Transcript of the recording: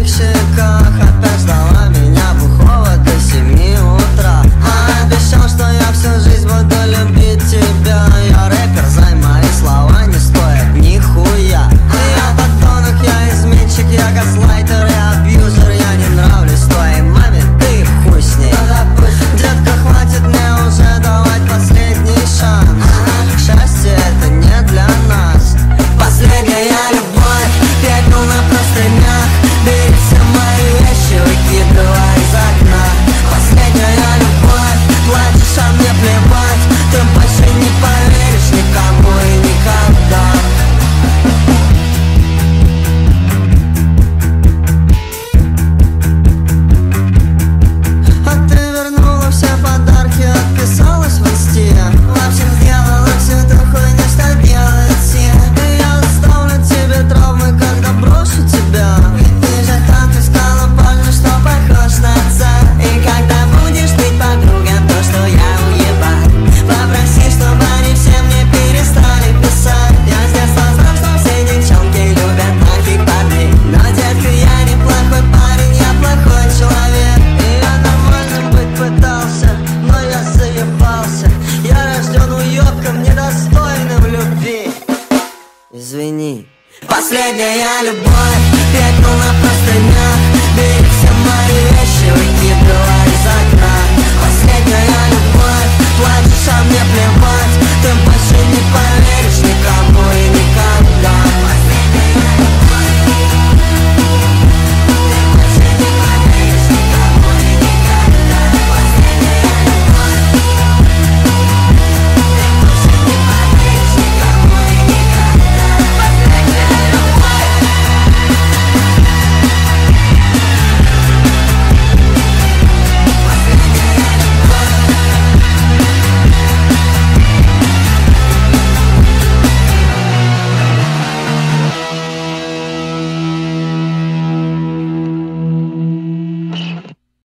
моих щеках опять ждала меня бухого до 7 утра. А обещал, что я всю жизнь буду любить тебя. Я рэпер, знай, мои слова не стоят нихуя. Я подонок, я изменщик, я газлайтер, я абьюзер. Я не нравлюсь твоей маме, ты хуй с ней. Детка, хватит мне уже давать последний шанс. Счастье это не для нас. Последняя любовь, 5 дней на простынях. Бери все мои вещи, выкидывай из окна. Последняя любовь, плачешь, а мне плевать. Ты больше не поверишь никому и никогда. А ты вернула все подарки, отписалась в инсте. В общем, сделала всю эту хуйню, что делают все. И я оставлю тебе травмы, когда брошу тебя. Ведь ты же так искала парня, что похож на отца. И когда будешь быть подругой, то, что я уебал, попроси, чтобы они все мне перестали писать. Я с детства знал, что все девчонки любят таких парней. Но, детка, я не плохой парень, я плохой человек. И я нормальным быть пытался, но я заебался. Я рожден уёбком, недостойным любви. Извини. Последняя любовь.